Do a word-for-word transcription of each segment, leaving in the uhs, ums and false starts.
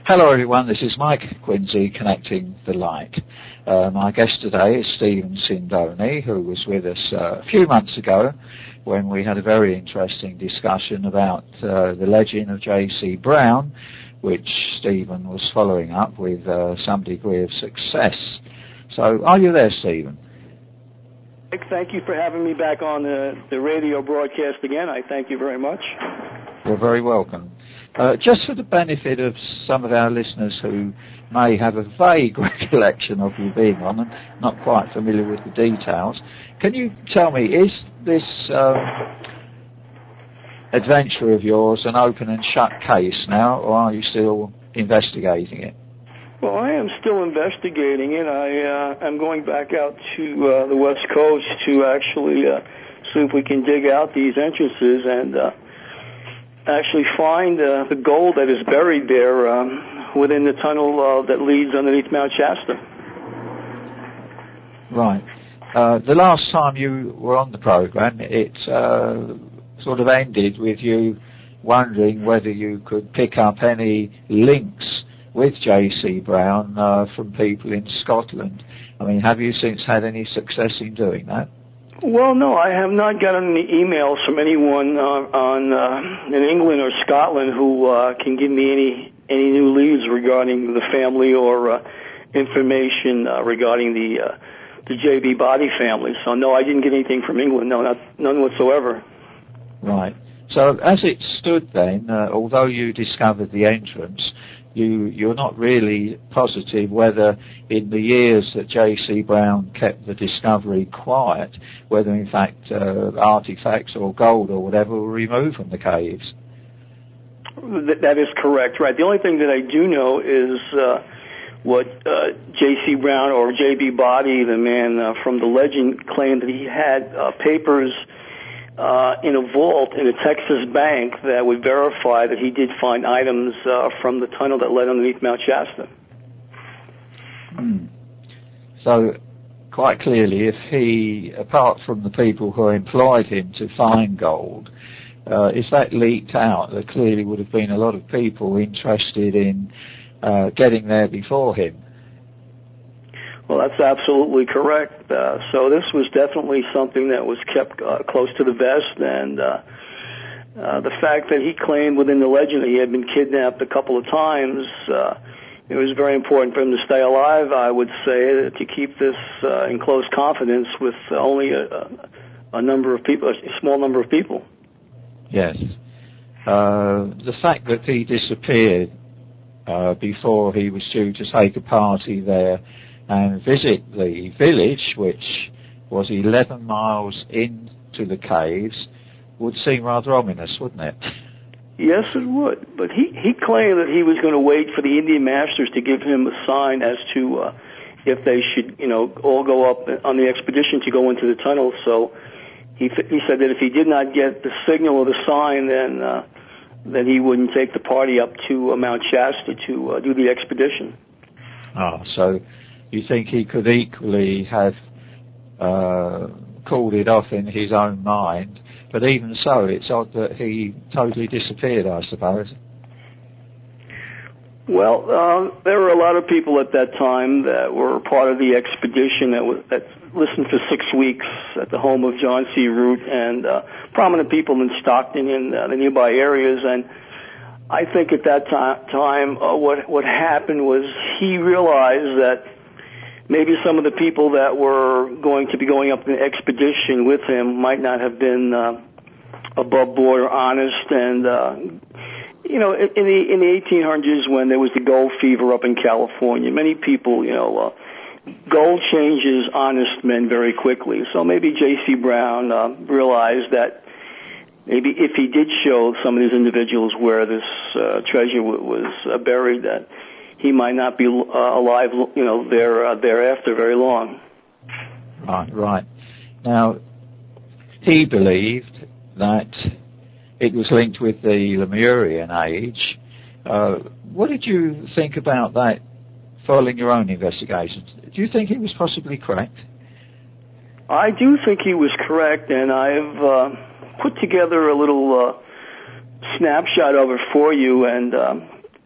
Hello everyone, this is Mike Quincy, Connecting the Light. Uh, my guest today is Stephen Sindoni, who was with us uh, a few months ago when we had a very interesting discussion about uh, the legend of J C Brown, which Stephen was following up with uh, some degree of success. So, are you there, Stephen? Mike, thank you for having me back on the, the radio broadcast again. I thank you very much. You're very welcome. Uh, just for the benefit of some of our listeners who may have a vague recollection of you being on and not quite familiar with the details, can you tell me, is this um, adventure of yours an open and shut case now, or are you still investigating it? Well, I am still investigating it. I, uh, I'm going back out to uh, the West Coast to actually uh, see if we can dig out these entrances and uh, actually find uh, the gold that is buried there um, within the tunnel uh, that leads underneath Mount Shasta. Right. Uh, the last time you were on the program, it uh, sort of ended with you wondering whether you could pick up any links with J C Brown uh, from people in Scotland. I mean, have you since had any success in doing that? Well, no, I have not gotten any emails from anyone uh, on uh, in England or Scotland who uh, can give me any any new leads regarding the family or uh, information uh, regarding the uh, the J B Body family. So, no, I didn't get anything from England. No, not none whatsoever. Right. So, as it stood then, uh, although you discovered the entrance, You, you're not really positive whether in the years that J C Brown kept the discovery quiet, whether in fact uh, artifacts or gold or whatever were removed from the caves. That is correct, right. The only thing that I do know is uh, what uh, J C Brown or J B Body, the man uh, from the legend, claimed that he had uh, papers Uh, in a vault in a Texas bank that would verify that he did find items uh, from the tunnel that led underneath Mount Shasta. Hmm. So, quite clearly, if he, apart from the people who employed him to find gold, uh, if that leaked out, there clearly would have been a lot of people interested in uh, getting there before him. Well, that's absolutely correct. Uh, so this was definitely something that was kept uh, close to the vest, and uh, uh, the fact that he claimed within the legend that he had been kidnapped a couple of times, uh, it was very important for him to stay alive, I would say, to keep this uh, in close confidence with only a, a number of people, a small number of people. Yes. Uh, the fact that he disappeared uh, before he was due to take a party there and visit the village, which was eleven miles into the caves, would seem rather ominous, wouldn't it? Yes, it would. But he, he claimed that he was going to wait for the Indian masters to give him a sign as to uh, if they should, you know, all go up on the expedition to go into the tunnel. So he he said that if he did not get the signal or the sign, then uh, then he wouldn't take the party up to uh, Mount Shasta to uh, do the expedition. Ah, so you think he could equally have uh, called it off in his own mind, but even so, it's odd that he totally disappeared, I suppose. Well, uh, there were a lot of people at that time that were part of the expedition that, was, that listened for six weeks at the home of John C. Root and uh, prominent people in Stockton and uh, the nearby areas, and I think at that time, time uh, what what happened was he realized that maybe some of the people that were going to be going up an expedition with him might not have been uh, above board or honest. And, uh, you know, in, in the in the eighteen hundreds when there was the gold fever up in California, many people, you know, uh, gold changes honest men very quickly. So maybe J C Brown uh, realized that maybe if he did show some of these individuals where this uh, treasure w- was uh, buried, that he might not be uh, alive, you know, there uh, thereafter very long. Right, right. Now, he believed that it was linked with the Lemurian age. Uh, what did you think about that following your own investigations? Do you think he was possibly correct? I do think he was correct, and I've uh, put together a little uh, snapshot of it for you, and um,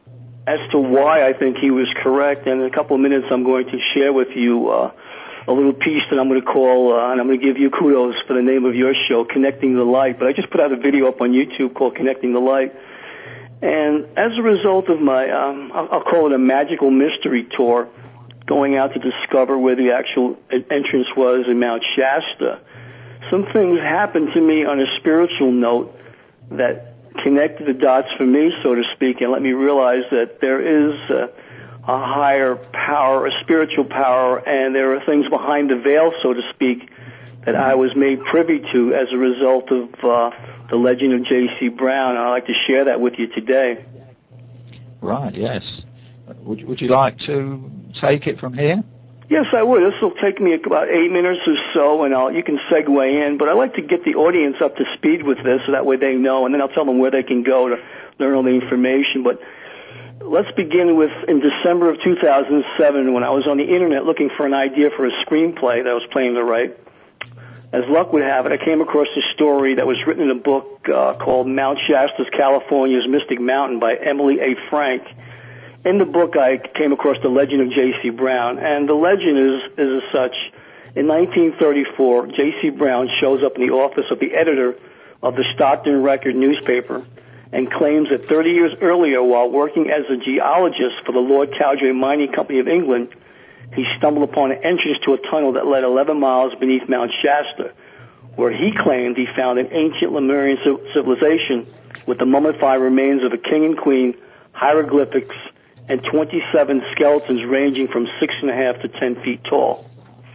as to why I think he was correct. And in a couple of minutes, I'm going to share with you uh, a little piece that I'm going to call, uh, and I'm going to give you kudos for the name of your show, Connecting the Light. But I just put out a video up on YouTube called Connecting the Light. And as a result of my, um, I'll, I'll call it a magical mystery tour, going out to discover where the actual entrance was in Mount Shasta, some things happened to me on a spiritual note that connected the dots for me, so to speak, and let me realize that there is a, a higher power, a spiritual power, and there are things behind the veil, so to speak, that I was made privy to as a result of uh, the legend of J C. Brown. I'd like to share that with you today. Right, yes. Would, would you like to take it from here? Yes, I would. This will take me about eight minutes or so, and I'll, you can segue in. But I'd like to get the audience up to speed with this, so that way they know, and then I'll tell them where they can go to learn all the information. But let's begin with in December of two thousand seven, when I was on the Internet looking for an idea for a screenplay that I was planning to write. As luck would have it, I came across a story that was written in a book uh, called Mount Shasta's California's Mystic Mountain by Emily A. Frank. In the book, I came across the legend of J C. Brown, and the legend is, is as such. In nineteen thirty-four, J C. Brown shows up in the office of the editor of the Stockton Record newspaper and claims that thirty years earlier, while working as a geologist for the Lord Cowdray Mining Company of England, he stumbled upon an entrance to a tunnel that led eleven miles beneath Mount Shasta, where he claimed he found an ancient Lemurian civilization with the mummified remains of a king and queen, hieroglyphics, and twenty-seven skeletons ranging from six and a half to ten feet tall.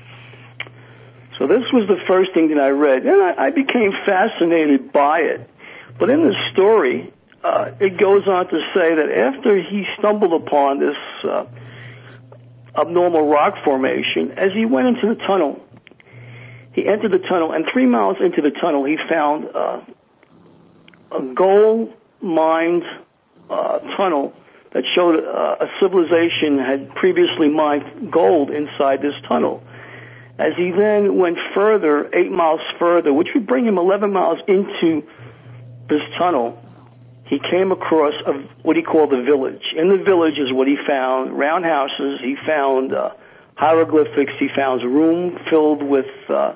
So this was the first thing that I read, and I, I became fascinated by it. But in the story, uh, it goes on to say that after he stumbled upon this uh, abnormal rock formation, as he went into the tunnel, he entered the tunnel, and three miles into the tunnel, he found uh, a gold-mined uh, tunnel that showed uh, a civilization had previously mined gold inside this tunnel. As he then went further, eight miles further, which would bring him eleven miles into this tunnel, he came across a, what he called the village. In the village is what he found: round houses, he found uh, hieroglyphics, he found a room filled with uh,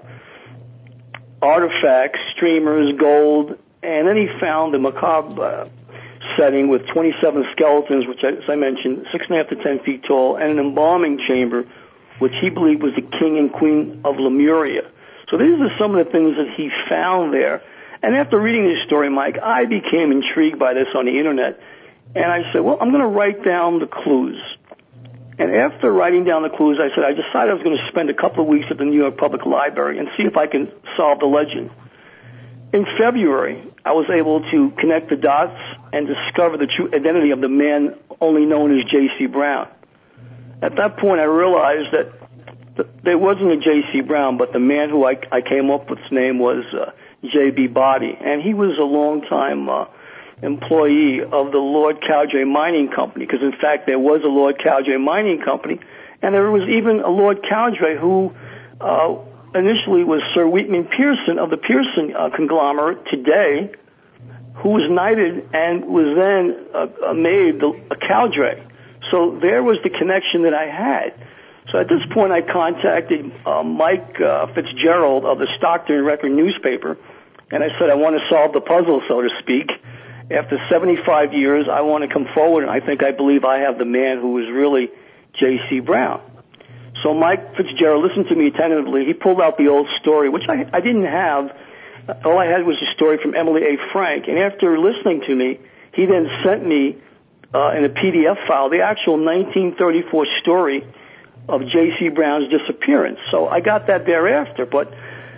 artifacts, streamers, gold, and then he found the macabre uh, setting with twenty-seven skeletons, which, as I mentioned, six and a half to ten feet tall, and an embalming chamber, which he believed was the king and queen of Lemuria. So these are some of the things that he found there. And after reading this story, Mike, I became intrigued by this on the Internet, and I said, well, I'm going to write down the clues. And after writing down the clues, I said, I decided I was going to spend a couple of weeks at the New York Public Library and see if I can solve the legend. In February, I was able to connect the dots and discover the true identity of the man only known as J C. Brown. At that point, I realized that th- there wasn't a J C. Brown, but the man who I, I came up with his name was uh, J B. Body, and he was a long-time uh, employee of the Lord Cowdray Mining Company, because in fact there was a Lord Cowdray Mining Company, and there was even a Lord Cowdray who uh, initially was Sir Wheatman Pearson of the Pearson uh, conglomerate today, who was knighted and was then uh, made a Cowdray. So there was the connection that I had. So at this point, I contacted uh, Mike uh, Fitzgerald of the Stockton Record newspaper, and I said, I want to solve the puzzle, so to speak. After seventy-five years, I want to come forward, and I think I believe I have the man who is really J C. Brown. So Mike Fitzgerald listened to me attentively. He pulled out the old story, which I, I didn't have. All I had was a story from Emily A. Frank, and after listening to me, he then sent me uh, in a P D F file the actual nineteen thirty-four story of J C. Brown's disappearance. So I got that thereafter. But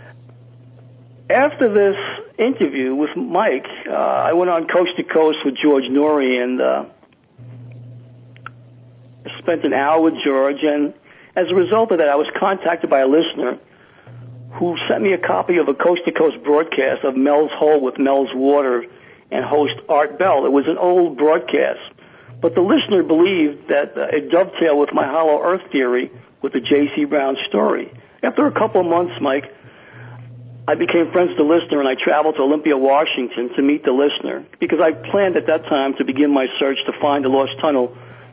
after this interview with Mike, uh, I went on Coast to Coast with George Norrie, and uh, I spent an hour with George. And as a result of that, I was contacted by a listener who sent me a copy of a Coast to Coast broadcast of Mel's Hole with Mel's Water and host Art Bell. It was an old broadcast, but the listener believed that uh, it dovetailed with my hollow earth theory with the J C. Brown story. After a couple of months, Mike, I became friends with the listener, and I traveled to Olympia, Washington to meet the listener, because I planned at that time to begin my search to find the lost tunnel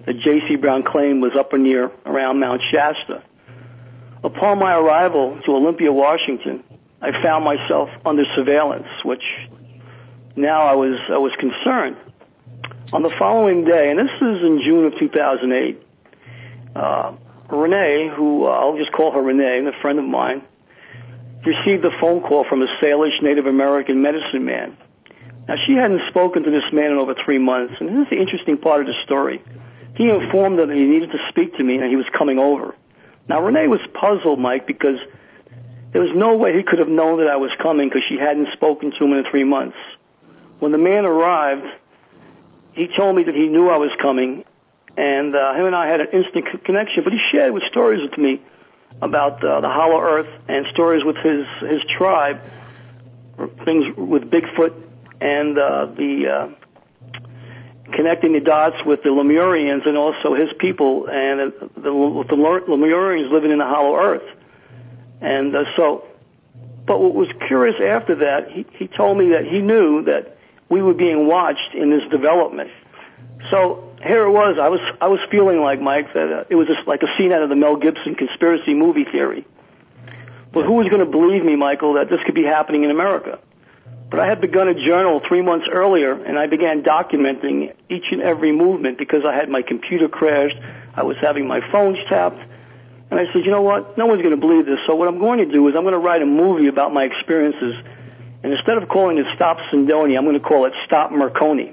that J C Brown claimed was up and near around Mount Shasta. Upon my arrival to Olympia, Washington, I found myself under surveillance, which now I was I was concerned. On the following day, and this is in June of two thousand eight, uh, Renee, who uh, I'll just call her Renee, a friend of mine, received a phone call from a Salish Native American medicine man. Now, she hadn't spoken to this man in over three months, and this is the interesting part of the story. He informed her that he needed to speak to me and he was coming over. Now, Renee was puzzled, Mike, because there was no way he could have known that I was coming because she hadn't spoken to him in three months. When the man arrived, he told me that he knew I was coming, and uh, him and I had an instant connection, but he shared with stories with me about uh, the Hollow Earth and stories with his, his tribe, things with Bigfoot and uh, the uh, connecting the dots with the Lemurians and also his people and uh, the, with the Lemurians living in the Hollow Earth. And uh, so, but what was curious after that, he, he told me that he knew that we were being watched in this development. So here it was. I was I was feeling like, Mike, that uh, it was just like a scene out of the Mel Gibson conspiracy movie theory. But who was going to believe me, Michael, that this could be happening in America? But I had begun a journal three months earlier, and I began documenting each and every movement because I had my computer crashed. I was having my phones tapped. And I said, you know what? No one's going to believe this. So what I'm going to do is I'm going to write a movie about my experiences. And instead of calling it Stop Sindoni, I'm going to call it Stop Marconi,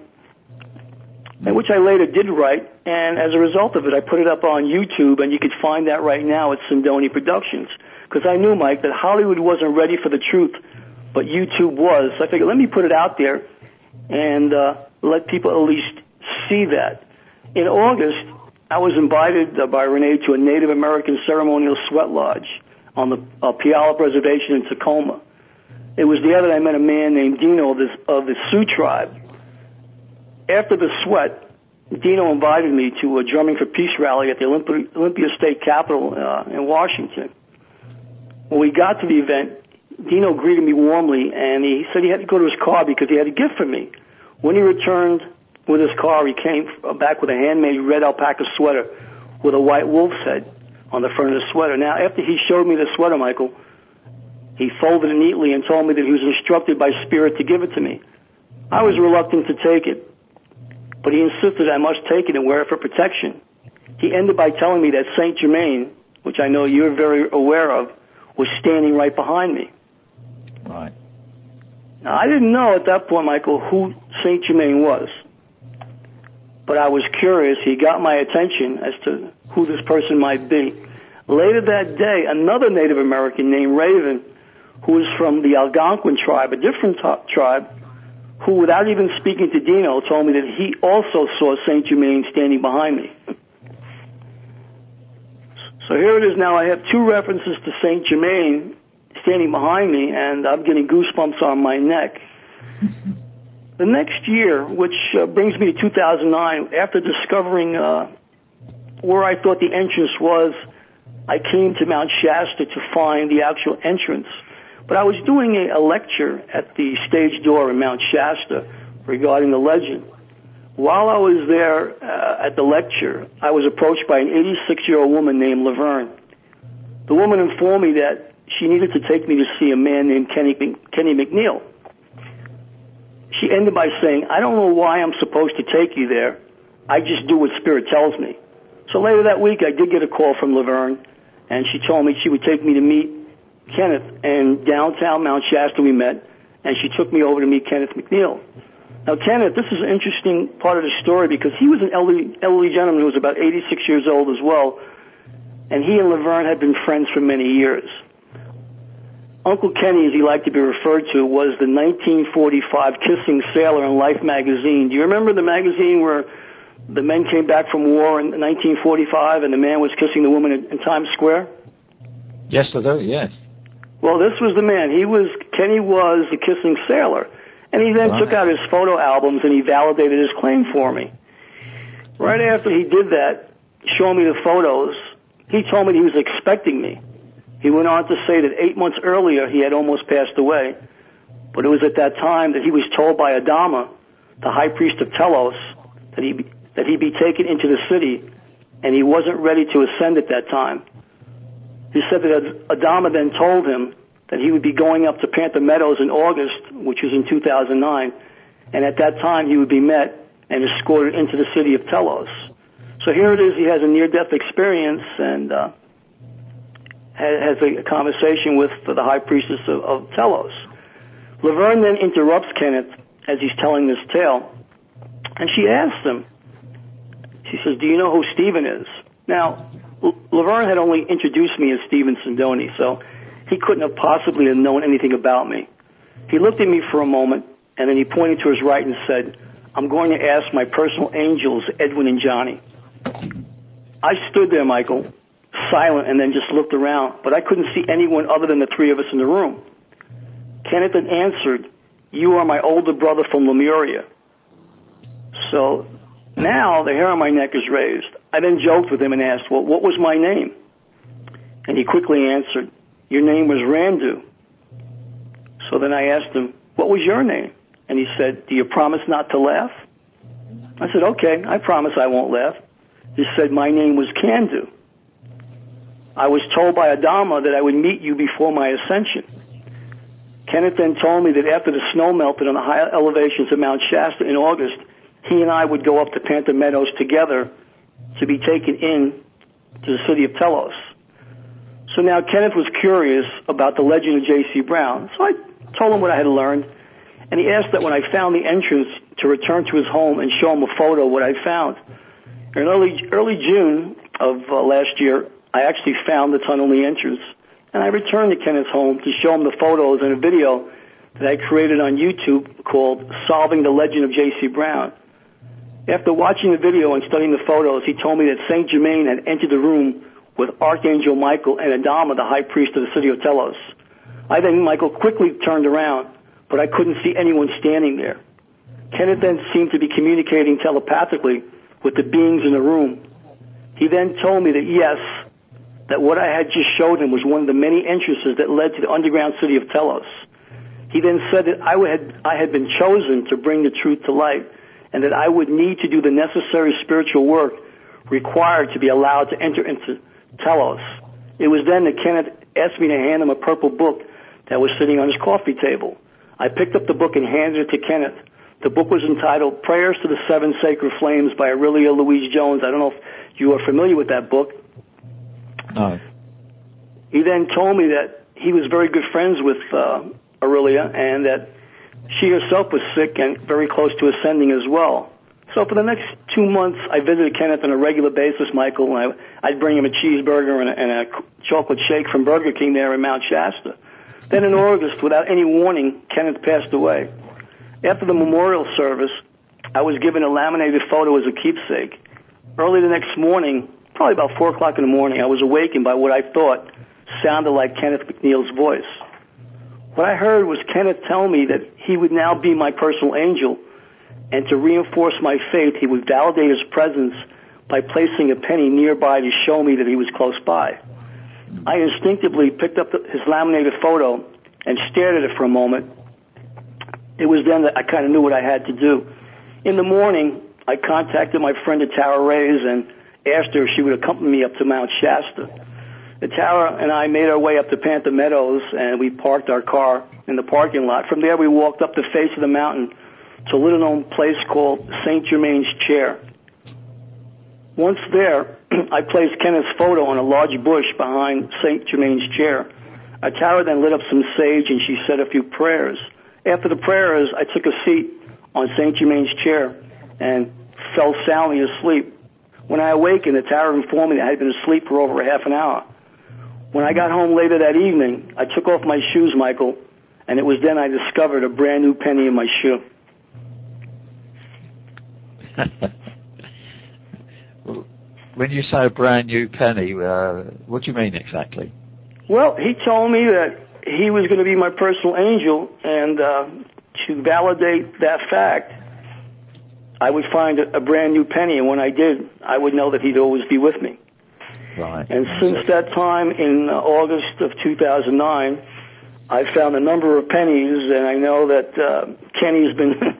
and which I later did write. And as a result of it, I put it up on YouTube, and you can find that right now at Sindoni Productions. Because I knew, Mike, that Hollywood wasn't ready for the truth, but YouTube was. So I figured, let me put it out there and uh, let people at least see that. In August, I was invited uh, by Renee to a Native American ceremonial sweat lodge on the uh, Puyallup Reservation in Tacoma. It was there that I met a man named Dino of, this, of the Sioux tribe. After the sweat, Dino invited me to a Drumming for Peace rally at the Olympia, Olympia State Capitol uh, in Washington. When we got to the event, Dino greeted me warmly, and he said he had to go to his car because he had a gift for me. When he returned with his car, he came back with a handmade red alpaca sweater with a white wolf's head on the front of the sweater. Now, after he showed me the sweater, Michael, he folded it neatly and told me that he was instructed by Spirit to give it to me. I was reluctant to take it, but he insisted I must take it and wear it for protection. He ended by telling me that Saint Germain, which I know you're very aware of, was standing right behind me. Right. Now, I didn't know at that point, Michael, who Saint Germain was, but I was curious. He got my attention as to who this person might be. Later that day, another Native American named Raven, who was from the Algonquin tribe, a different t- tribe, who, without even speaking to Dino, told me that he also saw Saint Germain standing behind me. So here it is now. I have two references to Saint Germain standing behind me, and I'm getting goosebumps on my neck. The next year, which uh, brings me to two thousand nine, after discovering uh, where I thought the entrance was, I came to Mount Shasta to find the actual entrance. But I was doing a, a lecture at the stage door in Mount Shasta regarding the legend. While I was there uh, at the lecture, I was approached by an eighty-six-year-old woman named Laverne. The woman informed me that she needed to take me to see a man named Kenny, Kenny McNeil. She ended by saying, I don't know why I'm supposed to take you there. I just do what Spirit tells me. So later that week, I did get a call from Laverne, and she told me she would take me to meet Kenneth. And downtown Mount Shasta we met, and she took me over to meet Kenneth McNeil. Now, Kenneth, this is an interesting part of the story because he was an elderly, elderly gentleman who was about eighty-six years old as well, and he and Laverne had been friends for many years. Uncle Kenny, as he liked to be referred to, was the nineteen forty-five kissing sailor in Life magazine. Do you remember the magazine where the men came back from war in nineteen forty-five and the man was kissing the woman in, in Times Square? Yes, I do, yes. Well, this was the man. He was, Kenny was the kissing sailor. And he then right. took out his photo albums and he validated his claim for me. Right after he did that, showing me the photos, he told me he was expecting me. He went on to say that eight months earlier he had almost passed away, but it was at that time that he was told by Adama, the high priest of Telos, that he that he be taken into the city, and he wasn't ready to ascend at that time. He said that Adama then told him that he would be going up to Panther Meadows in August, which was in two thousand nine, and at that time he would be met and escorted into the city of Telos. So here it is, he has a near-death experience and uh, has a conversation with the high priestess of, of Telos. Laverne then interrupts Kenneth as he's telling this tale, and she asks him, she says, do you know who Stephen is? Now, L- Laverne had only introduced me as Stephen Sindoni, so he couldn't have possibly have known anything about me. He looked at me for a moment, and then he pointed to his right and said, I'm going to ask my personal angels, Edwin and Johnny. I stood there, Michael, silent, and then just looked around, but I couldn't see anyone other than the three of us in the room. Kenneth then answered, you are my older brother from Lemuria. So now the hair on my neck is raised. I then joked with him and asked, well, what was my name? And he quickly answered, your name was Randu. So then I asked him, what was your name? And he said, do you promise not to laugh? I said, okay, I promise I won't laugh. He said, my name was Kandu. I was told by Adama that I would meet you before my ascension. Kenneth then told me that after the snow melted on the high elevations of Mount Shasta in August, he and I would go up to Panther Meadows together to be taken in to the city of Telos. So now Kenneth was curious about the legend of J C Brown. So I told him what I had learned, and he asked that when I found the entrance to return to his home and show him a photo of what I found. In early, early June of uh, last year, I actually found the tunnel in the entrance, and I returned to Kenneth's home to show him the photos and a video that I created on YouTube called Solving the Legend of J C Brown. After watching the video and studying the photos, he told me that Saint Germain had entered the room with Archangel Michael and Adama, the high priest of the city of Telos. I then, Michael, quickly turned around, but I couldn't see anyone standing there. Kenneth then seemed to be communicating telepathically with the beings in the room. He then told me that yes, that what I had just showed him was one of the many entrances that led to the underground city of Telos. He then said that I had, I had been chosen to bring the truth to light, and that I would need to do the necessary spiritual work required to be allowed to enter into Telos. It was then that Kenneth asked me to hand him a purple book that was sitting on his coffee table. I picked up the book and handed it to Kenneth. The book was entitled Prayers to the Seven Sacred Flames by Aurelia Louise Jones. I don't know if you are familiar with that book. No. He then told me that he was very good friends with uh, Aurelia, and that she herself was sick and very close to ascending as well. So for the next two months, I visited Kenneth on a regular basis, Michael, and I, I'd bring him a cheeseburger and a, and a chocolate shake from Burger King there in Mount Shasta. Then in August, without any warning, Kenneth passed away. After the memorial service, I was given a laminated photo as a keepsake. Early the next morning, probably about four o'clock in the morning, I was awakened by what I thought sounded like Kenneth McNeil's voice. What I heard was Kenneth tell me that he would now be my personal angel, and to reinforce my faith, he would validate his presence by placing a penny nearby to show me that he was close by. I instinctively picked up the, his laminated photo and stared at it for a moment. It was then that I kind of knew what I had to do. In the morning, I contacted my friend Tara Reyes and asked her if she would accompany me up to Mount Shasta. Tara and I made our way up to Panther Meadows, and we parked our car in the parking lot. From there, we walked up the face of the mountain to a little-known place called Saint Germain's Chair. Once there, I placed Kenneth's photo on a large bush behind Saint Germain's Chair. Tara then lit up some sage, and she said a few prayers. After the prayers, I took a seat on Saint Germain's Chair and fell soundly asleep. When I awakened, Tara informed me that I had been asleep for over a half an hour. When I got home later that evening, I took off my shoes, Michael, and it was then I discovered a brand new penny in my shoe. When you say a brand new penny, uh, what do you mean exactly? Well, he told me that he was going to be my personal angel, and uh, to validate that fact, I would find a, a brand new penny, and when I did, I would know that he'd always be with me. Right. And since that time, in uh, August of two thousand nine, I found a number of pennies, and I know that uh, Kenny's been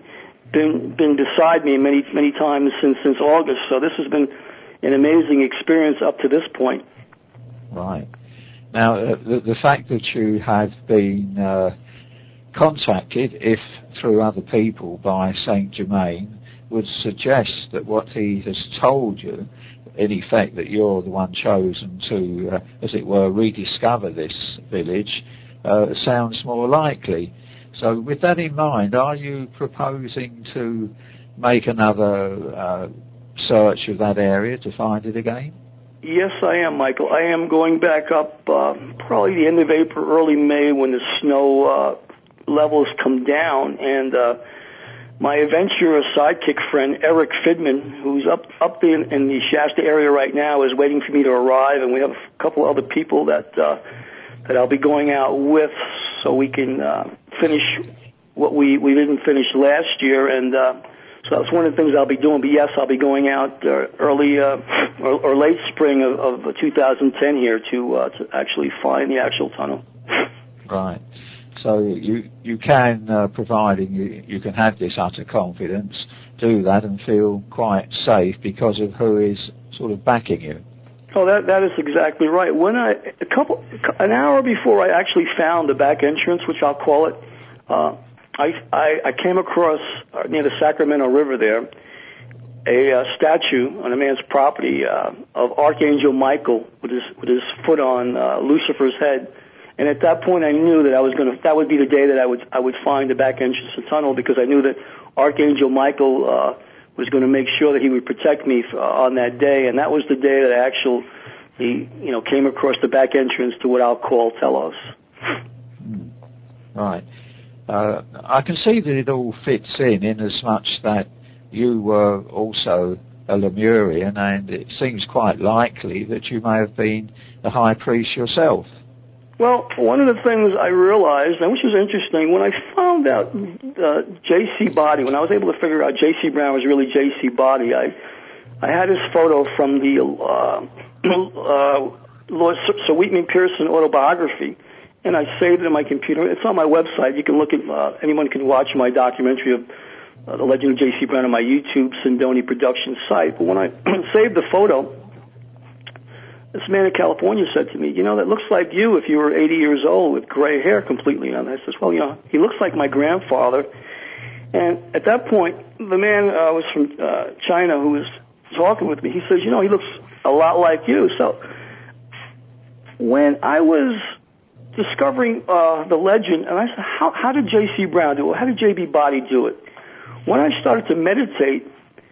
been been beside me many many times since since August. So this has been an amazing experience up to this point. Right. Now, uh, the, the fact that you have been uh, contacted, if through other people, by Saint Germain, would suggest that what he has told you, in effect, that you're the one chosen to, uh, as it were, rediscover this village, uh, sounds more likely. So with that in mind, are you proposing to make another uh, search of that area to find it again? Yes, I am, Michael. I am going back up uh, probably the end of April, early May, when the snow uh, levels come down. And uh, my adventurous sidekick friend, Eric Fidman, who's up up in, in the Shasta area right now, is waiting for me to arrive. And we have a couple other people that uh, that I'll be going out with, so we can uh, finish what we, we didn't finish last year. And uh, so that's one of the things I'll be doing. But yes, I'll be going out uh, early uh, or, or late spring of, of two thousand ten here to uh, to actually find the actual tunnel. Right. So you you can, uh, providing you, you can have this utter confidence, do that and feel quite safe because of who is sort of backing you. Oh, that that is exactly right. When I a couple an hour before I actually found the back entrance, which I'll call it, uh, I, I I came across uh, near the Sacramento River there a uh, statue on a man's property uh, of Archangel Michael with his with his foot on uh, Lucifer's head. And at that point, I knew that I was going to. That would be the day that I would I would find the back entrance to the tunnel, because I knew that Archangel Michael uh, was going to make sure that he would protect me uh, on that day. And that was the day that I actually, you know, came across the back entrance to what I'll call Telos. Right. Uh, I can see that it all fits in, in as much that you were also a Lemurian, and it seems quite likely that you may have been the high priest yourself. Well, one of the things I realized, and which was interesting, when I found out uh, J C Body, when I was able to figure out J C Brown was really J C Body, I I had his photo from the uh, uh, Lord Sir Wheatman Pearson autobiography, and I saved it in my computer. It's on my website. You can look at, uh, anyone can watch my documentary of uh, the Legend of J C Brown on my YouTube Sindoni Productions site. But when I saved the photo, this man in California said to me, you know, that looks like you if you were eighty years old with gray hair completely. And I says, well, you know, he looks like my grandfather. And at that point, the man uh, was from uh, China who was talking with me. He says, you know, he looks a lot like you. So when I was discovering uh, the legend, and I said, how, how did J C Brown do it? How did J B Body do it? When I started to meditate,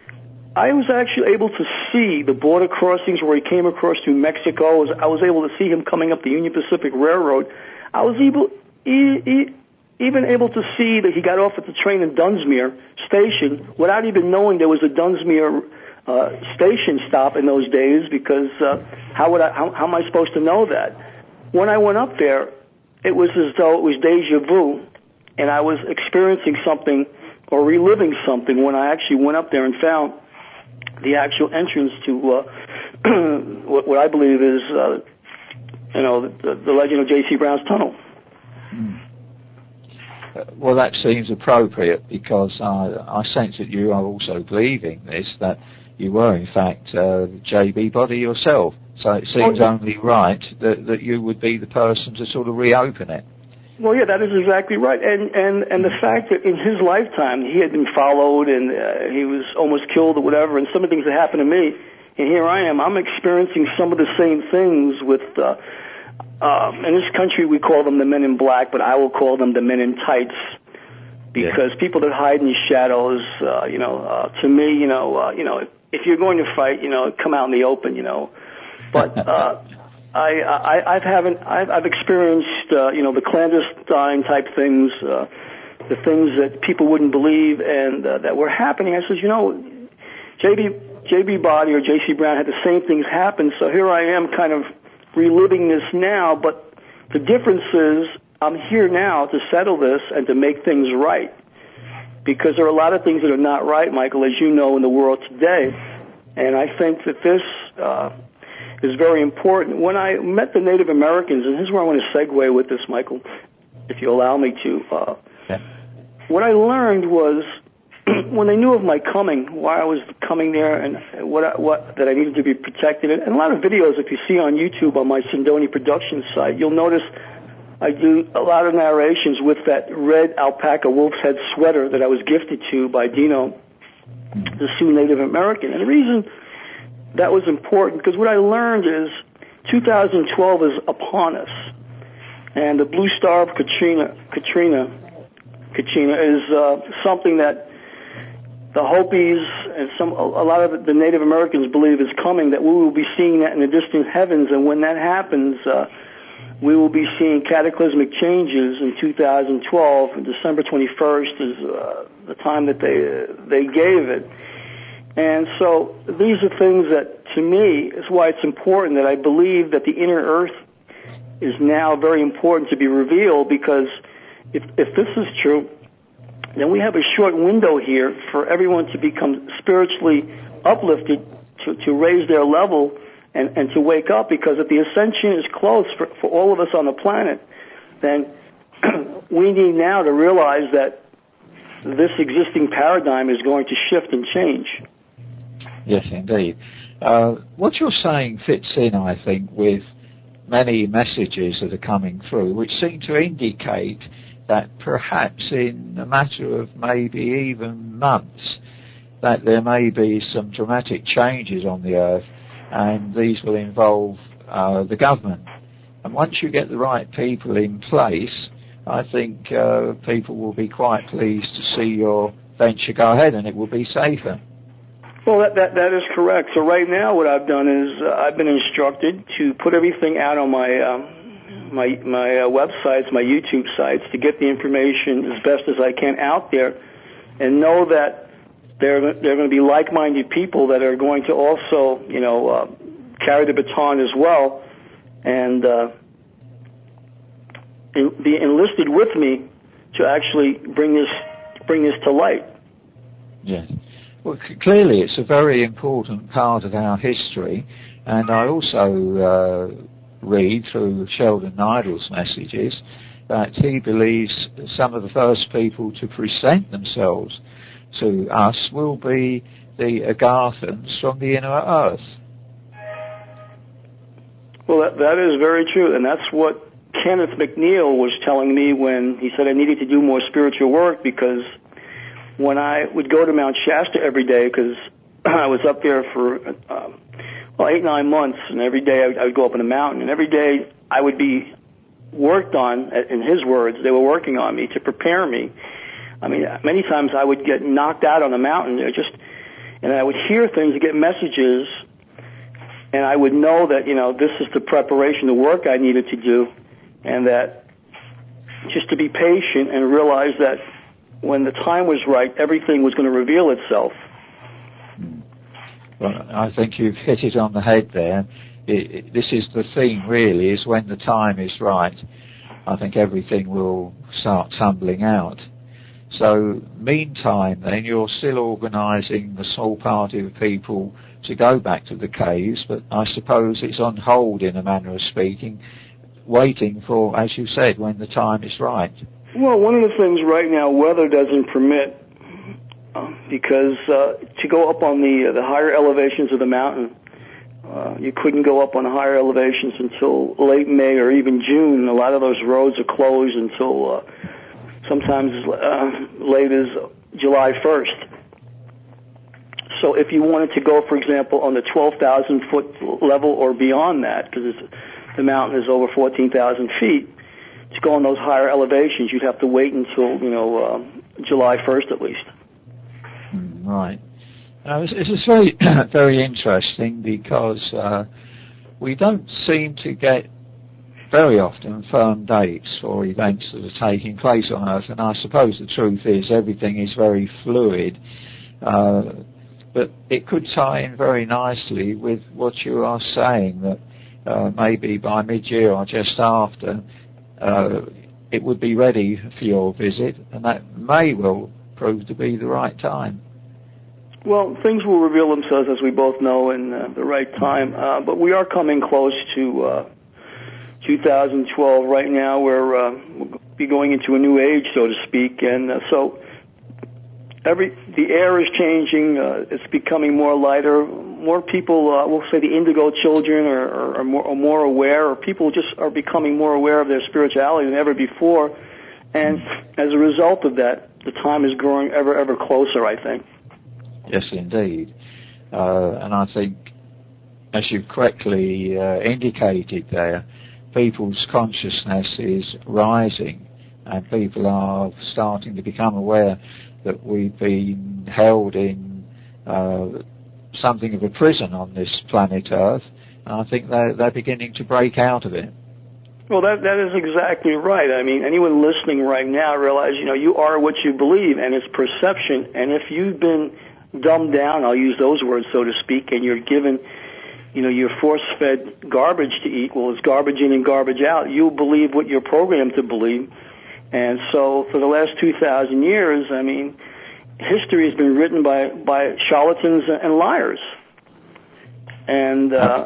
I was actually able to see the border crossings where he came across through Mexico. I was, I was able to see him coming up the Union Pacific Railroad. I was able, e- e- even able to see that he got off at the train in Dunsmuir Station without even knowing there was a Dunsmuir uh, station stop in those days, because uh, how would I, how, how am I supposed to know that? When I went up there, it was as though it was deja vu, and I was experiencing something or reliving something when I actually went up there and found the actual entrance to uh, what, what I believe is, uh, you know, the, the legend of J C Brown's tunnel. Mm. Uh, well, that seems appropriate, because I, I sense that you are also believing this, that you were in fact uh, J B Body yourself. So it seems oh, only right that, that you would be the person to sort of reopen it. Well, yeah, that is exactly right. And, and, and the fact that in his lifetime he had been followed and uh, he was almost killed or whatever, and some of the things that happened to me, and here I am, I'm experiencing some of the same things with, uh, uh, in this country we call them the men in black, but I will call them the men in tights, because yeah. people that hide in the shadows, uh, you know, uh, to me, you know, uh, you know, if you're going to fight, you know, come out in the open, you know, but, uh, I, I, I haven't, I've, I've experienced, uh, you know, the clandestine type things, uh, the things that people wouldn't believe and uh, that were happening. I said, you know, J B, J B Body or J C Brown had the same things happen, so here I am kind of reliving this now, but the difference is I'm here now to settle this and to make things right, because there are a lot of things that are not right, Michael, as you know, in the world today, and I think that this, uh, is very important. When I met the Native Americans, and here's where I want to segue with this, Michael, if you allow me to. Uh, yeah. What I learned was when they knew of my coming, why I was coming there, and what I, what that I needed to be protected, and a lot of videos, if you see on YouTube on my Sindoni Productions site, you'll notice I do a lot of narrations with that red alpaca wolf's head sweater that I was gifted to by Dino, the Sioux Native American. And the reason that was important, because what I learned is two thousand twelve is upon us, and the blue star of Katrina, Katrina, Katrina is uh, something that the Hopis and some a lot of the Native Americans believe is coming. That we will be seeing that in the distant heavens, and when that happens, uh, we will be seeing cataclysmic changes in two thousand twelve. And December twenty-first is uh, the time that they uh, they gave it. And so these are things that, to me, is why it's important that I believe that the inner earth is now very important to be revealed, because if, if this is true, then we have a short window here for everyone to become spiritually uplifted, to, to raise their level and, and to wake up, because if the ascension is close for, for all of us on the planet, then we need now to realize that this existing paradigm is going to shift and change. Yes, indeed. Uh, what you're saying fits in, I think, with many messages that are coming through, which seem to indicate that perhaps in a matter of maybe even months, that there may be some dramatic changes on the earth, and these will involve uh, the government. And once you get the right people in place, I think uh, people will be quite pleased to see your venture go ahead, and it will be safer. Well, that, that, that is correct. So right now what I've done is uh, I've been instructed to put everything out on my um, my my uh, websites, my YouTube sites, to get the information as best as I can out there, and know that there there are going to be like-minded people that are going to also, you know, uh, carry the baton as well, and uh, in, be enlisted with me to actually bring this bring this to light. Yes. Well, c- clearly it's a very important part of our history, and I also uh, read through Sheldon Nidle's messages that he believes some of the first people to present themselves to us will be the Agathans from the inner earth. Well, that, that is very true, and that's what Kenneth McNeil was telling me when he said I needed to do more spiritual work, because when I would go to Mount Shasta every day, because I was up there for um, well eight, nine months, and every day I would, I would go up on the mountain, and every day I would be worked on, in his words, they were working on me to prepare me. I mean, many times I would get knocked out on the mountain, there just, and I would hear things, get messages, and I would know that, you know, this is the preparation, the work I needed to do, and that just to be patient and realize that when the time was right, everything was going to reveal itself. Well, I think you've hit it on the head there. It, it, this is the theme, really, is when the time is right, I think everything will start tumbling out. So, meantime, then, you're still organising the small party of people to go back to the caves, but I suppose it's on hold, in a manner of speaking, waiting for, as you said, when the time is right. Well, one of the things right now, weather doesn't permit, uh, because uh, to go up on the uh, the higher elevations of the mountain, uh, you couldn't go up on the higher elevations until late May or even June. A lot of those roads are closed until uh, sometimes as uh, late as July first. So if you wanted to go, for example, on the twelve thousand foot level or beyond that, because the mountain is over fourteen thousand feet, to go on those higher elevations, you'd have to wait until, you know, uh, July first at least. Right. Uh, this is very, very interesting, because uh, we don't seem to get very often firm dates for events that are taking place on Earth, and I suppose the truth is everything is very fluid, uh, but it could tie in very nicely with what you are saying, that uh, maybe by mid-year or just after, Uh, it would be ready for your visit, and that may well prove to be the right time. Well, things will reveal themselves, as we both know, in uh, the right time, uh, but we are coming close to uh, two thousand twelve right now, where uh, we'll be going into a new age, so to speak, and uh, so every the air is changing. Uh, it's becoming more lighter. More people, uh, we'll say the indigo children, are, are, are, more, are more aware, or people just are becoming more aware of their spirituality than ever before. And as a result of that, the time is growing ever, ever closer, I think. Yes, indeed. Uh, and I think, as you've correctly uh, indicated there, people's consciousness is rising, and people are starting to become aware that we've been held in uh, something of a prison on this planet Earth, and I think they're, they're beginning to break out of it. Well, that that is exactly right. I mean, anyone listening right now realize, you know, you are what you believe, and it's perception. And if you've been dumbed down, I'll use those words, so to speak, and you're given, you know, you're force-fed garbage to eat, well, it's garbage in and garbage out. You'll believe what you're programmed to believe. And so for the last two thousand years, I mean, history has been written by, by charlatans and liars. And, uh,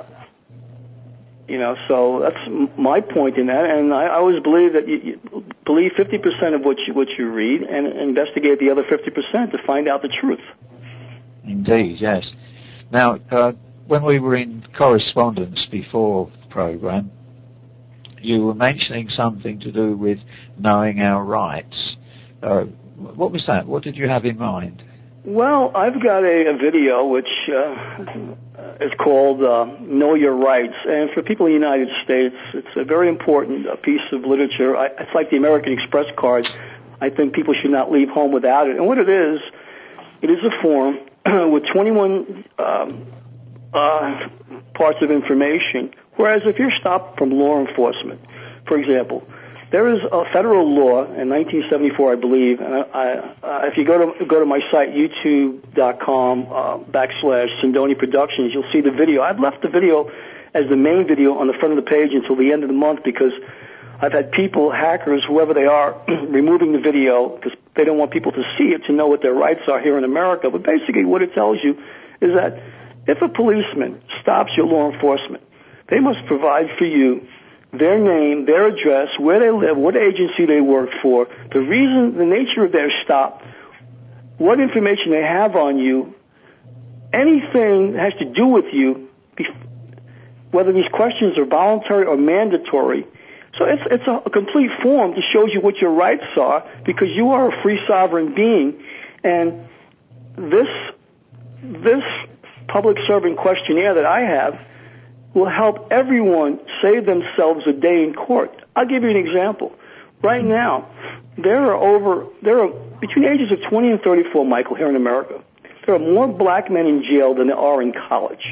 you know, so that's my point in that. And I, I always believe that you, you believe fifty percent of what you, what you read and investigate the other fifty percent to find out the truth. Indeed, yes. Now, uh, when we were in correspondence before the program, you were mentioning something to do with knowing our rights. Uh, what was that? What did you have in mind? Well, I've got a, a video which uh, is called uh, Know Your Rights. And for people in the United States, it's a very important uh, piece of literature. I, it's like the American Express card. I think people should not leave home without it. And what it is, it is a form with twenty-one um, uh, parts of information. Whereas if you're stopped from law enforcement, for example, there is a federal law in nineteen seventy-four, I believe. And I, I, uh, if you go to go to my site, youtube dot com uh, backslash Sindoni Productions, you'll see the video. I've left the video as the main video on the front of the page until the end of the month because I've had people, hackers, whoever they are, removing the video because they don't want people to see it to know what their rights are here in America. But basically what it tells you is that if a policeman stops your law enforcement, they must provide for you their name, their address, where they live, what agency they work for, the reason, the nature of their stop, what information they have on you, anything that has to do with you, whether these questions are voluntary or mandatory. So it's, it's a, a complete form that shows you what your rights are because you are a free sovereign being. And this, this public serving questionnaire that I have will help everyone save themselves a day in court. I'll give you an example. Right now, there are over, there are, between the ages of twenty and thirty-four, Michael, here in America, there are more black men in jail than there are in college.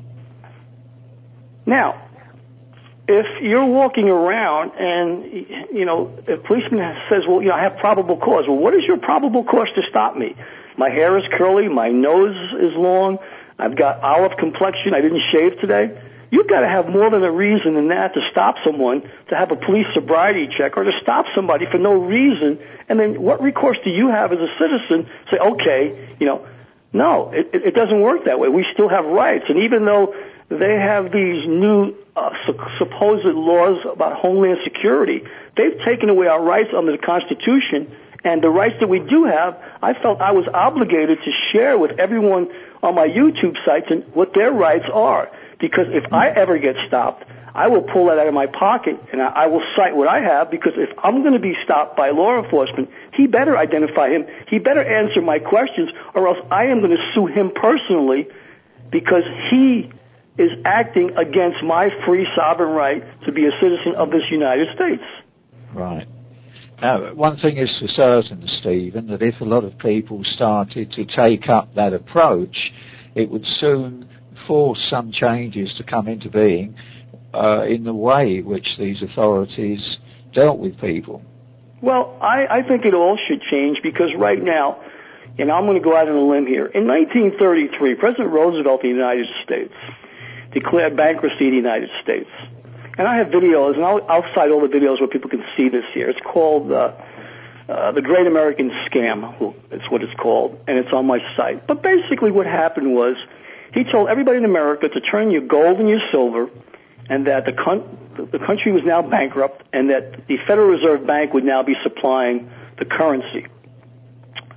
Now, if you're walking around and, you know, a policeman says, well, you know, I have probable cause. Well, what is your probable cause to stop me? My hair is curly, my nose is long, I've got olive complexion, I didn't shave today. You've got to have more than a reason than that to stop someone, to have a police sobriety check, or to stop somebody for no reason. And then what recourse do you have as a citizen? Say, okay, you know, no, it, it doesn't work that way. We still have rights. And even though they have these new uh, su- supposed laws about homeland security, they've taken away our rights under the Constitution. And the rights that we do have, I felt I was obligated to share with everyone on my YouTube sites and what their rights are. Because if I ever get stopped, I will pull that out of my pocket and I, I will cite what I have, because if I'm going to be stopped by law enforcement, he better identify him. He better answer my questions, or else I am going to sue him personally because he is acting against my free sovereign right to be a citizen of this United States. Right. Now, one thing is for certain, Stephen, that if a lot of people started to take up that approach, it would soon force some changes to come into being uh, in the way in which these authorities dealt with people. Well, I, I think it all should change, because right now, and I'm going to go out on a limb here, in nineteen thirty-three, President Roosevelt of the United States declared bankruptcy of the United States. And I have videos, and I'll, I'll cite all the videos where people can see this here. It's called uh, uh, The Great American Scam. It's what it's called, and it's on my site. But basically what happened was, he told everybody in America to turn your gold and your silver, and that the, con- the country was now bankrupt, and that the Federal Reserve Bank would now be supplying the currency.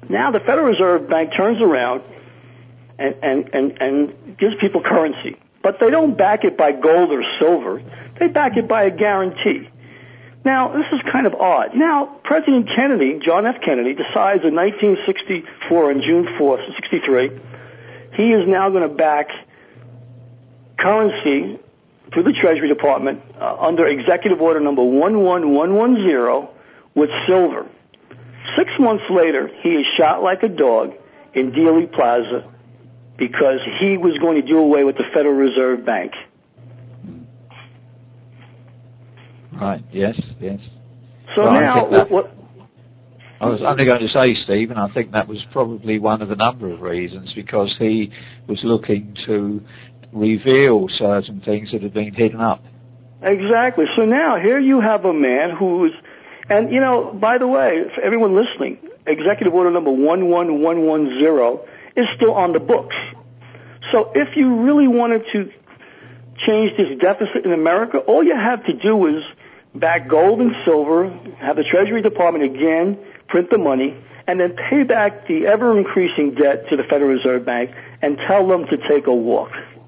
Now the Federal Reserve Bank turns around and, and, and, and gives people currency. But they don't back it by gold or silver. They back it by a guarantee. Now, this is kind of odd. Now, President Kennedy, John F. Kennedy, decides in nineteen sixty-four, on June fourth, sixty-three, he is now going to back currency through the Treasury Department uh, under Executive Order number one one one one zero with silver. Six months later, he is shot like a dog in Dealey Plaza because he was going to do away with the Federal Reserve Bank. Right, yes, yes. So well, now, I, that, what... I was only going to say, Stephen, I think that was probably one of the number of reasons, because he was looking to reveal certain things that had been hidden up. Exactly. So now, here you have a man who's... And, you know, by the way, for everyone listening, Executive Order number one one one one zero is still on the books. So if you really wanted to change this deficit in America, all you have to do is back gold and silver, have the Treasury Department again print the money, and then pay back the ever-increasing debt to the Federal Reserve Bank and tell them to take a walk.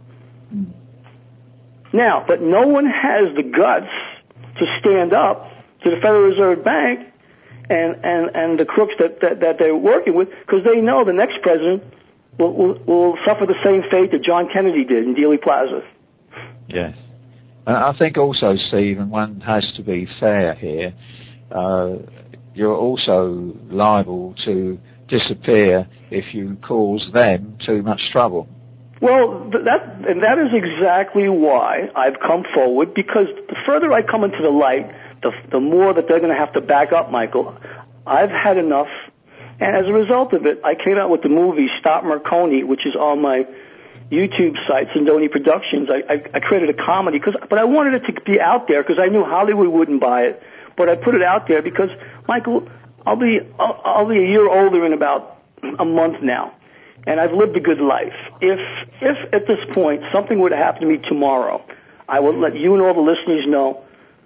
Now, but no one has the guts to stand up to the Federal Reserve Bank and, and, and the crooks that, that, that they're working with, because they know the next president will, will, will suffer the same fate that John Kennedy did in Dealey Plaza. Yes. Uh, I think also, Stephen, one has to be fair here. Uh, you're also liable to disappear if you cause them too much trouble. Well, that and that is exactly why I've come forward, because the further I come into the light, the, the more that they're going to have to back up, Michael. I've had enough, and as a result of it, I came out with the movie Stop Marconi, which is on my YouTube site, Sindoni Productions. I, I, I created a comedy, cause, but I wanted it to be out there because I knew Hollywood wouldn't buy it. But I put it out there because, Michael, I'll be I'll, I'll be a year older in about a month now, and I've lived a good life. If if at this point something were to happen to me tomorrow, I will let you and all the listeners know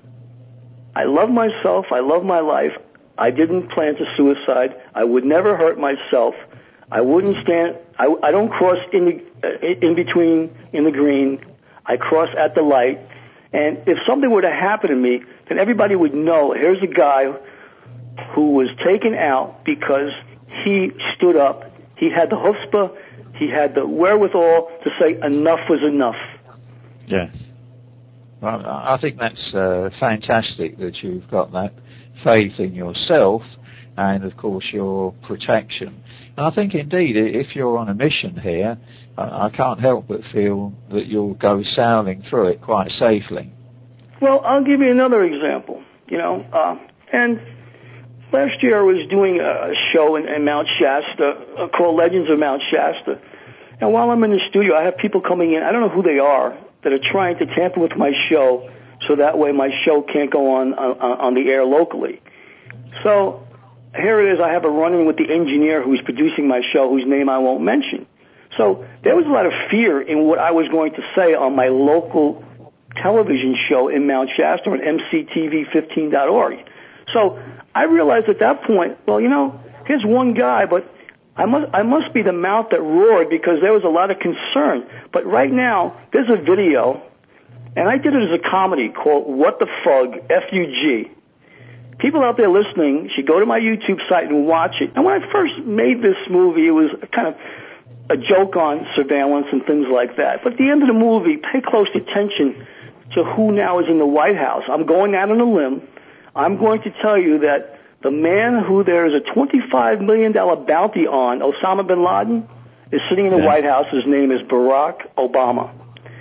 I love myself. I love my life. I didn't plan to suicide. I would never hurt myself. I wouldn't stand. I, I don't cross in the in between in the green. I cross at the light. And if something were to happen to me, then everybody would know here's a guy who was taken out because he stood up. He had the chutzpah. He had the wherewithal to say enough was enough. Yes. Well, I think that's uh, fantastic that you've got that faith in yourself and, of course, your protection. And I think, indeed, if you're on a mission here, I can't help but feel that you'll go sailing through it quite safely. Well, I'll give you another example, you know. Uh, and last year I was doing a show in, in Mount Shasta uh, called Legends of Mount Shasta. And while I'm in the studio, I have people coming in, I don't know who they are, that are trying to tamper with my show so that way my show can't go on on, on the air locally. So here it is. I have a run-in with the engineer who's producing my show, whose name I won't mention. So there was a lot of fear in what I was going to say on my local television show in Mount Shasta on M C T V fifteen dot org. So I realized at that point, well, you know, here's one guy, but I must I must be the mouth that roared because there was a lot of concern. But right now, there's a video, and I did it as a comedy called What the Fug, F U G. People out there listening should go to my YouTube site and watch it. And when I first made this movie, it was kind of a joke on surveillance and things like that. But at the end of the movie, pay close attention to who now is in the White House. I'm going out on a limb. I'm going to tell you that the man who there is a twenty-five million dollars bounty on, Osama bin Laden, is sitting in the yeah. White House. His name is Barack Obama.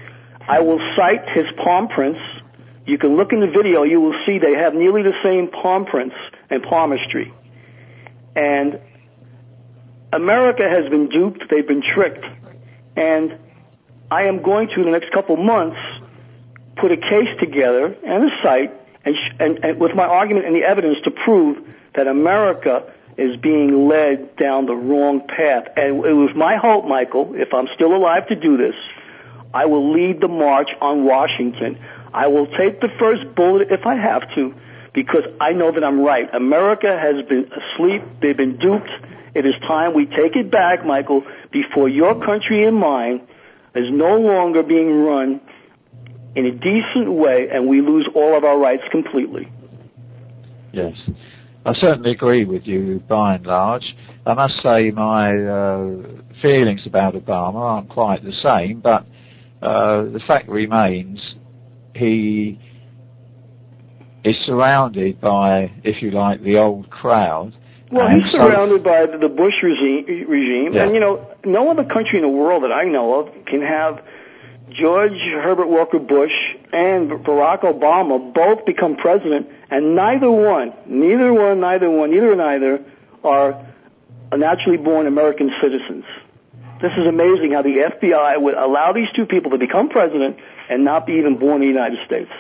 I will cite his palm prints. You can look in the video. You will see they have nearly the same palm prints and palmistry. And America has been duped. They've been tricked. And I am going to, in the next couple months, put a case together and a site and, sh- and, and with my argument and the evidence to prove that America is being led down the wrong path. And it was my hope, Michael, if I'm still alive to do this, I will lead the march on Washington. I will take the first bullet if I have to, because I know that I'm right. America has been asleep. They've been duped. It is time we take it back, Michael, before your country and mine is no longer being run in a decent way and we lose all of our rights completely. Yes. I certainly agree with you by and large. I must say my uh, feelings about Obama aren't quite the same, but uh, the fact remains he is surrounded by, if you like, the old crowd. Well, he's so surrounded by the Bush regime, regime yeah. and, you know, no other country in the world that I know of can have George Herbert Walker Bush and Barack Obama both become president, and neither one, neither one, neither one, neither and neither are naturally born American citizens. This is amazing how the F B I would allow these two people to become president and not be even born in the United States.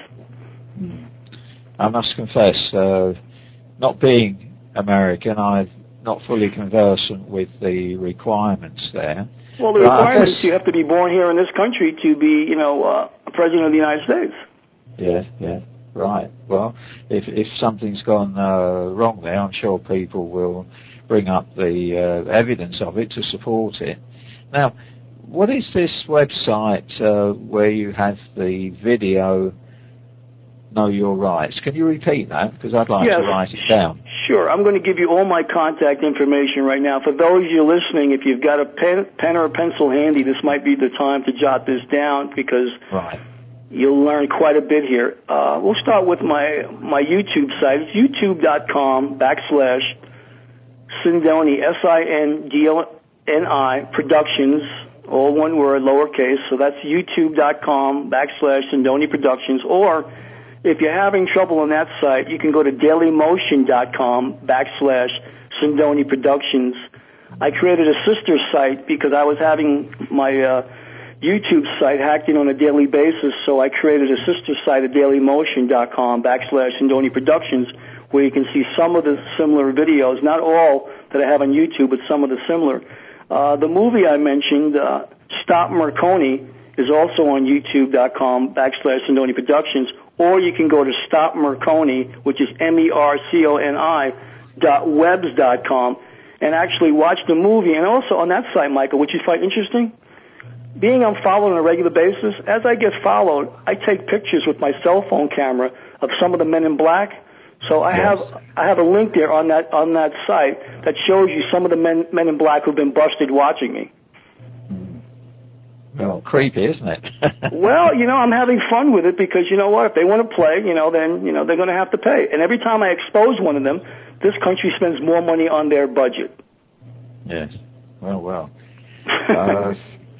I must confess, uh, not being American, I'm not fully conversant with the requirements there. Well, the requirements, you have to be born here in this country to be, you know, uh, a president of the United States. Yeah, yeah, right. Well, if if something's gone uh, wrong there, I'm sure people will bring up the uh, evidence of it to support it. Now, what is this website uh, where you have the video Know Your Rights? Can you repeat that? Because I'd like yes. to write it down. Sure. I'm going to give you all my contact information right now. For those of you listening, if you've got a pen, pen or a pencil handy, this might be the time to jot this down because right. you'll learn quite a bit here. Uh, we'll start with my, my YouTube site. It's youtube.com backslash Sindoni, S I N D O N I, Productions, all one word, lowercase. So that's youtube.com backslash Sindoni Productions. Or if you're having trouble on that site, you can go to dailymotion.com backslash Sindoni Productions. I created a sister site because I was having my uh, YouTube site hacked in on a daily basis, so I created a sister site at dailymotion.com backslash Sindoni Productions where you can see some of the similar videos, not all that I have on YouTube, but some of the similar. Uh, the movie I mentioned, uh, Stop Marconi, is also on youtube.com backslash Sindoni Productions, or you can go to Stop Marconi, which is M E R C O N I, dot webs dot com, and actually watch the movie. And also on that site, Michael, which you find interesting, being I'm followed on a regular basis, as I get followed, I take pictures with my cell phone camera of some of the men in black. So I yes. have I have a link there on that on that site that shows you some of the men men in black who've been busted watching me. Well, creepy, isn't it? Well, you know, I'm having fun with it because, you know what, if they want to play, you know, then, you know, they're going to have to pay. And every time I expose one of them, this country spends more money on their budget. Yes. Well, well. Uh,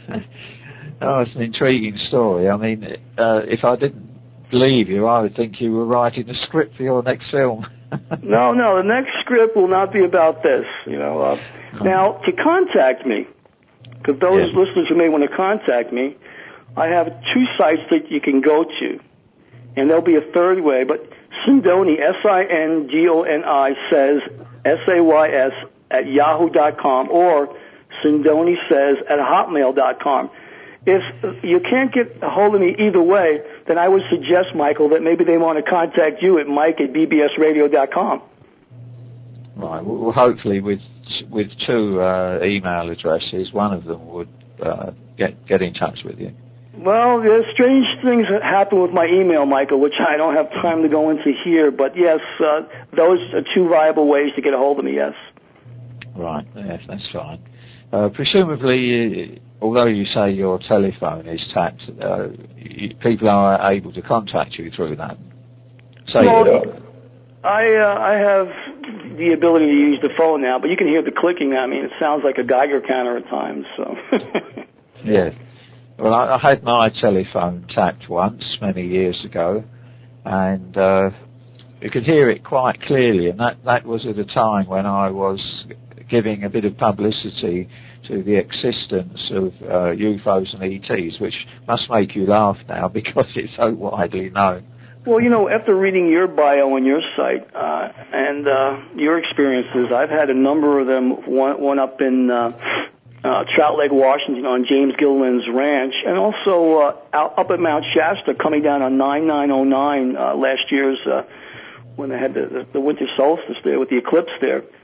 oh, it's an intriguing story. I mean, uh, if I didn't believe you, I would think you were writing a script for your next film. No, no, the next script will not be about this, you know. Uh, oh. Now, to contact me, because those yeah. listeners who may want to contact me, I have two sites that you can go to, and there'll be a third way, but Sindoni, S I N D O N I, says, S A Y S, at yahoo dot com, or Sindoni says at hotmail dot com. If you can't get a hold of me either way, then I would suggest, Michael, that maybe they want to contact you at mike at b b s radio dot com. Right. Well, hopefully with with two uh, email addresses, one of them would uh, get get in touch with you. Well, there's strange things that happen with my email, Michael, which I don't have time to go into here. But yes, uh, those are two viable ways to get a hold of me. Yes. Right. Yes, that's fine. Uh, presumably, although you say your telephone is tapped, uh, you, people are able to contact you through that. Say well, uh, I uh, I have the ability to use the phone now, but you can hear the clicking. I mean, it sounds like a Geiger counter at times. So. Yeah. Well, I, I had my telephone tapped once many years ago, and uh, you could hear it quite clearly, and that, that was at a time when I was giving a bit of publicity to the existence of uh, U F Os and E Ts, which must make you laugh now because it's so widely known. Well, you know, after reading your bio on your site uh, and uh, your experiences, I've had a number of them, one, one up in uh, uh, Trout Lake, Washington on James Gilliland's ranch, and also uh, out, up at Mount Shasta coming down on nine nine oh nine uh, last year's uh, when they had the, the, the winter solstice there with the eclipse there.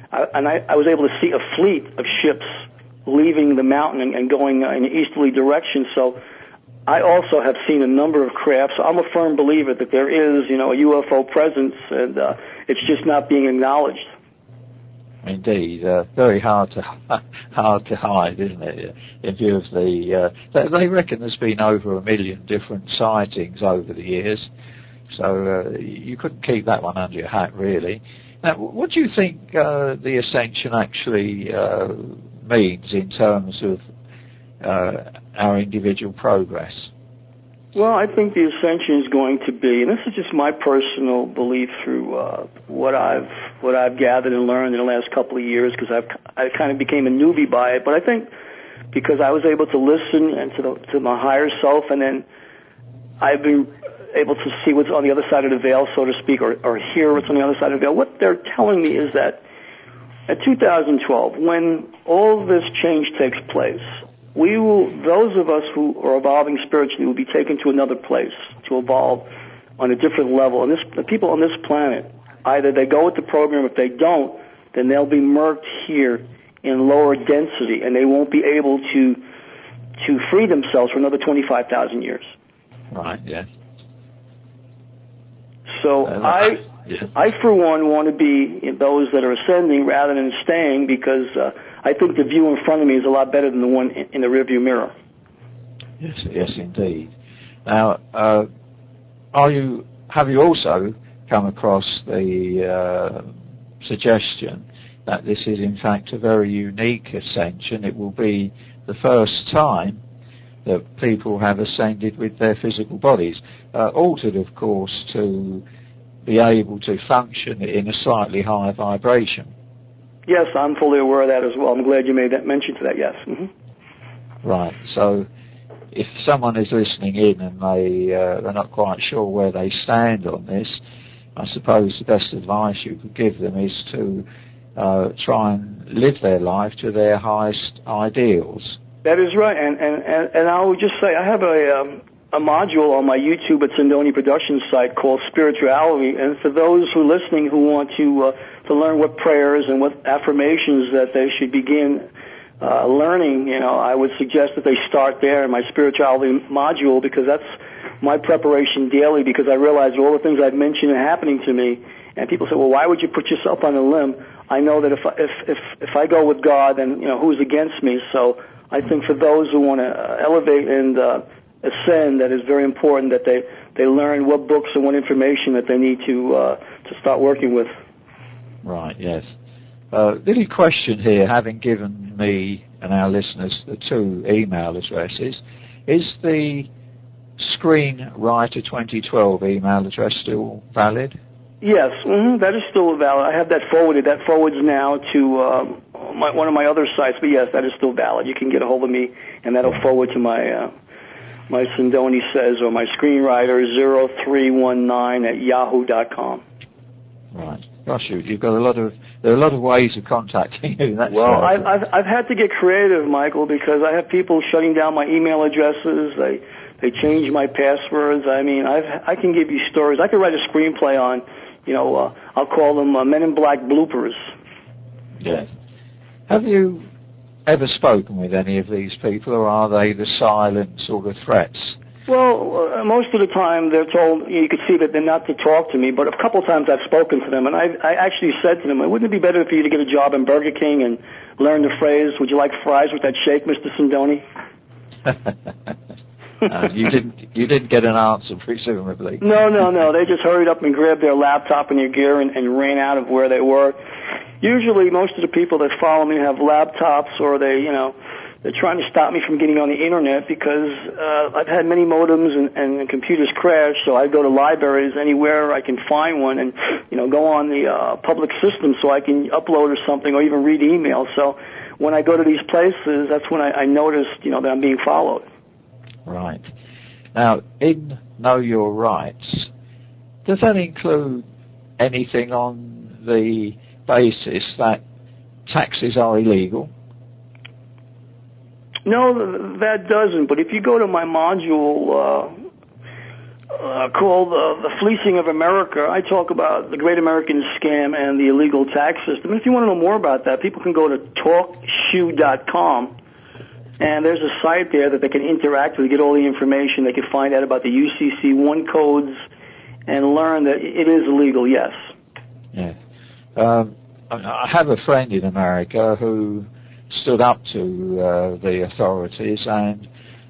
I, and I, I was able to see a fleet of ships leaving the mountain and, and going in an easterly direction. So I also have seen a number of crafts. So I'm a firm believer that there is, you know, a U F O presence, and uh, it's just not being acknowledged. Indeed, uh, very hard to hard to hide, isn't it? In view of the, uh, they, they reckon there's been over a million different sightings over the years, so uh, you couldn't keep that one under your hat, really. Now, what do you think uh, the ascension actually uh, means in terms of uh, our individual progress? Well, I think the ascension is going to be, and this is just my personal belief through uh, what I've what I've gathered and learned in the last couple of years, because I've I kind of became a newbie by it. But I think because I was able to listen and to the, to my higher self, and then I've been able to see what's on the other side of the veil, so to speak, or, or hear what's on the other side of the veil. What they're telling me is that at two thousand twelve, when all this change takes place, we will, those of us who are evolving spiritually will be taken to another place to evolve on a different level. And this, the people on this planet, either they go with the program, if they don't, then they'll be murked here in lower density, and they won't be able to to free themselves for another twenty-five thousand years. Right, yes. So uh, I, yeah. I for one want to be those that are ascending rather than staying, because uh, I think the view in front of me is a lot better than the one in, in the rearview mirror. Yes, yes, indeed. Now, uh, are you have you also come across the uh, suggestion that this is in fact a very unique ascension? It will be the first time that people have ascended with their physical bodies, uh, altered, of course, to be able to function in a slightly higher vibration. Yes, I'm fully aware of that as well. I'm glad you made that mention to that, yes. Mm-hmm. Right, so if someone is listening in and they, uh, they're not quite sure where they stand on this, I suppose the best advice you could give them is to uh, try and live their life to their highest ideals. That is right, and and, and, and I would just say I have a um, a module on my YouTube at Sindoni Productions site called Spirituality, and for those who are listening who want to uh, to learn what prayers and what affirmations that they should begin uh, learning, you know, I would suggest that they start there in my Spirituality module, because that's my preparation daily, because I realize all the things I've mentioned are happening to me, and people say, well, why would you put yourself on a limb? I know that if I, if if if I go with God, then, you know, who's against me? So I think for those who want to elevate and uh, ascend, that is very important that they, they learn what books and what information that they need to uh, to start working with. Right, yes. Uh, little question here, having given me and our listeners the two email addresses, is the Screenwriter twenty twelve email address still valid? Yes, mm-hmm, that is still valid. I have that forwarded. That forwards now to um, my, one of my other sites, but yes, that is still valid. You can get a hold of me, and that'll forward to my uh, my Sindoni Says or my Screenwriter zero three one nine at yahoo dot com. Right. Gosh, you, you've got a lot of there are a lot of ways of contacting you. That's well, I've, I've I've had to get creative, Michael, because I have people shutting down my email addresses. They they change my passwords. I mean, I've I can give you stories. I could write a screenplay on. You know, uh, I'll call them uh, Men in Black bloopers. Yes. Have you ever spoken with any of these people, or are they the silent sort of threats? Well, uh, most of the time they're told, you can see that they're not to talk to me, but a couple of times I've spoken to them, and I, I actually said to them, wouldn't it be better for you to get a job in Burger King and learn the phrase, would you like fries with that shake, Mister Sindoni? uh, you didn't you didn't get an answer, presumably. No, no, no. They just hurried up and grabbed their laptop and their gear and, and ran out of where they were. Usually most of the people that follow me have laptops, or they, you know, they're trying to stop me from getting on the internet, because uh, I've had many modems and, and computers crash, so I go to libraries anywhere I can find one and, you know, go on the uh, public system so I can upload or something, or even read email. So when I go to these places, that's when I, I noticed, you know, that I'm being followed. Right. Now, in Know Your Rights, does that include anything on the basis that taxes are illegal? No, that doesn't. But if you go to my module, uh, uh, called uh, The Fleecing of America. I talk about the Great American Scam and the illegal tax system. And if you want to know more about that, people can go to talk shoe dot com, and there's a site there that they can interact with, get all the information. They can find out about the U C C one codes and learn that it is illegal, yes. Yeah. Um, I have a friend in America who stood up to uh, the authorities and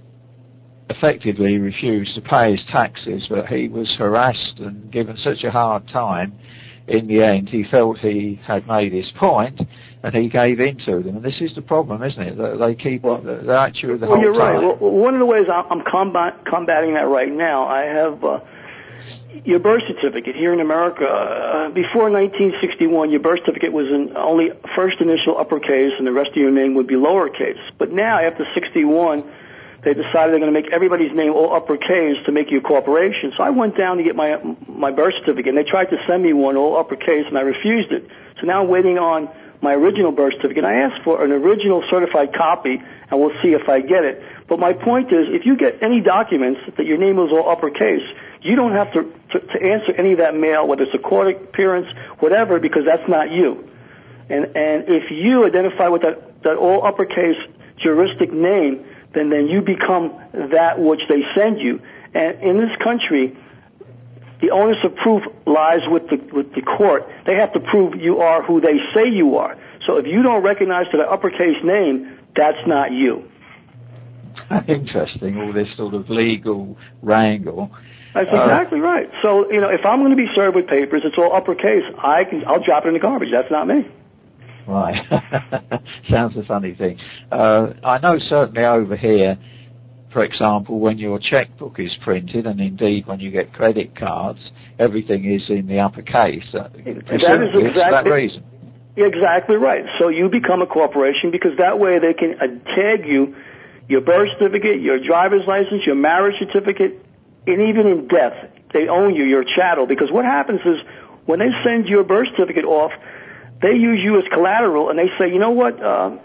effectively refused to pay his taxes, but he was harassed and given such a hard time. In the end, he felt he had made his point, and he gave in to them. And this is the problem, isn't it? That they keep well, they're at you the well, whole you're time. right. Well, one of the ways I'm combat, combating that right now, I have uh, your birth certificate here in America. Uh, before nineteen sixty-one, your birth certificate was in only first initial uppercase, and the rest of your name would be lowercase. But now, after sixty-one, they decided they're going to make everybody's name all uppercase to make you a corporation. So I went down to get my my birth certificate, and they tried to send me one all uppercase, and I refused it. So now I'm waiting on my original birth certificate. I asked for an original certified copy, and we'll see if I get it. But my point is, if you get any documents that your name is all uppercase, you don't have to, to, to answer any of that mail, whether it's a court appearance, whatever, because that's not you. And and if you identify with that, that all uppercase juristic name, then then you become that which they send you. And in this country, the onus of proof lies with the with the court. They have to prove you are who they say you are. So if you don't recognize to the uppercase name, that's not you. Interesting, all this sort of legal wrangle. That's exactly uh, right. So, you know, if I'm going to be served with papers, it's all uppercase. I can, I'll drop it in the garbage. That's not me. Right. Sounds a funny thing. Uh, I know certainly over here, for example, when your checkbook is printed, and indeed when you get credit cards, everything is in the uppercase. Uh, that is exactly for that reason. Exactly right. So you become a corporation because that way they can uh, tag you, your birth certificate, your driver's license, your marriage certificate, and even in death, they own you, your chattel. Because what happens is when they send your birth certificate off, they use you as collateral, and they say, you know what, uh,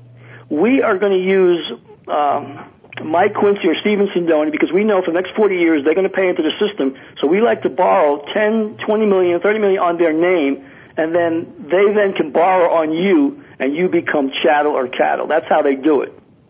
we are going to use um, Mike Quincy or Stephen Sindoni because we know for the next forty years they're going to pay into the system. So we like to borrow ten, twenty million, thirty million on their name, and then they then can borrow on you, and you become chattel or cattle. That's how they do it.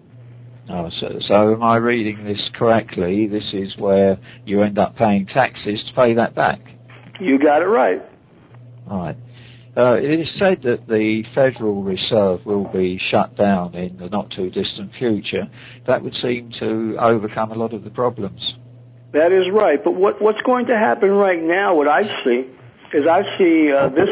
Oh, so, so am I reading this correctly? This is where you end up paying taxes to pay that back. You got it right. Right. Uh, it is said that the Federal Reserve will be shut down in the not-too-distant future. That would seem to overcome a lot of the problems. That is right. But what, what's going to happen right now, what I see, is I see uh, this...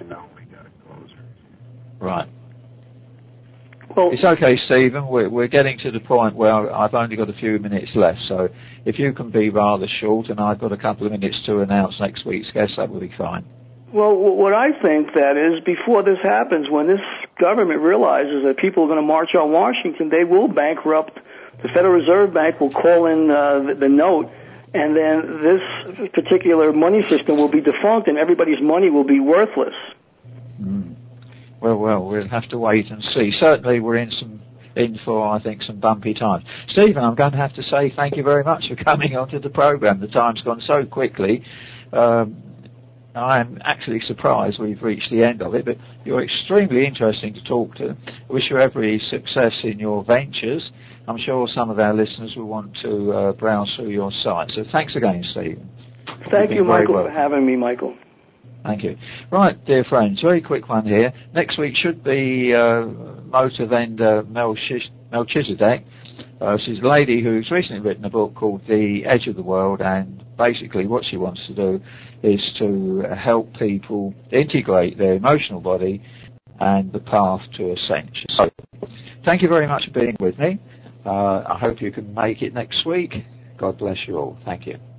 Right. Well, it's okay, Stephen. We're, we're getting to the point where I've only got a few minutes left, so if you can be rather short, and I've got a couple of minutes to announce next week's guest, that will be fine. Well, what I think that is, before this happens, when this government realizes that people are going to march on Washington, they will bankrupt. The Federal Reserve Bank will call in uh, the, the note, and then this particular money system will be defunct, and everybody's money will be worthless. Mm. Well, well, we'll have to wait and see. Certainly, we're in some in for, I think, some bumpy times. Stephen, I'm going to have to say thank you very much for coming onto the program. The time's gone so quickly. Um, I'm actually surprised we've reached the end of it, but you're extremely interesting to talk to. I wish you every success in your ventures. I'm sure some of our listeners will want to uh, browse through your site. So thanks again, Stephen. Thank you, Michael, for having me, Michael. Thank you. Right, dear friends, very quick one here. Next week should be uh, motor vendor Melchizedek. Uh, she's a lady who's recently written a book called The Edge of the World, and basically what she wants to do is to help people integrate their emotional body and the path to ascension. So, thank you very much for being with me. Uh, I hope you can make it next week. God bless you all. Thank you.